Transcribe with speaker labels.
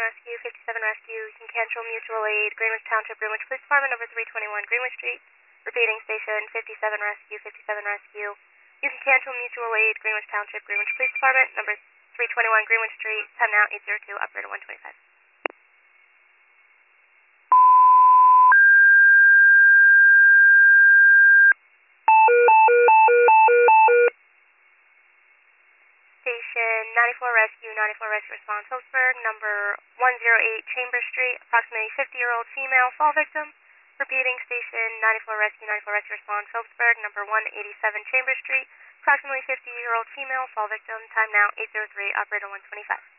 Speaker 1: Rescue, 57 Rescue. You can cancel mutual aid, Greenwich Township, Greenwich Police Department, number 321 Greenwich Street. Repeating station, 57 Rescue, 57 Rescue. You can cancel mutual aid, Greenwich Township, Greenwich Police Department, number 321 Greenwich Street. Time now 802, operator 125. Station 94 Rescue, 94 Rescue Response, Phillipsburg, number 108 Chambers Street, approximately 50-year-old female fall victim. Repeating station 94 Rescue, 94 Rescue Response, Phillipsburg, number 187 Chambers Street, approximately 50-year-old female fall victim. Time now 803, operator 125.